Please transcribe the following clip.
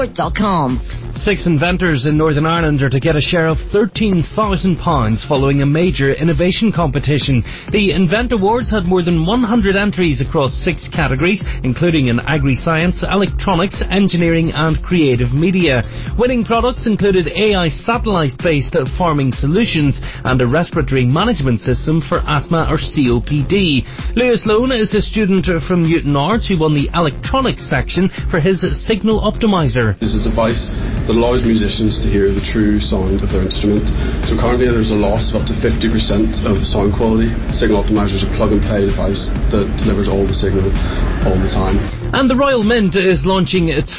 .com. 6 inventors in Northern Ireland are to get a share of £13,000 following a major innovation competition. The Invent Awards had more than 100 entries across 6 categories, including in agri-science, electronics, engineering and creative media. Winning products included AI satellite-based farming solutions and a respiratory management system for asthma or COPD. Lewis Lone is a student from Newton Arts who won the electronics section for his Signal Optimizer. This is a device that allows musicians to hear the true sound of their instrument. So currently there's a loss of up to 50% of the sound quality. Signal Optimizer is a plug-and-play device that delivers all the signal all the time. And the Royal Mint is launching its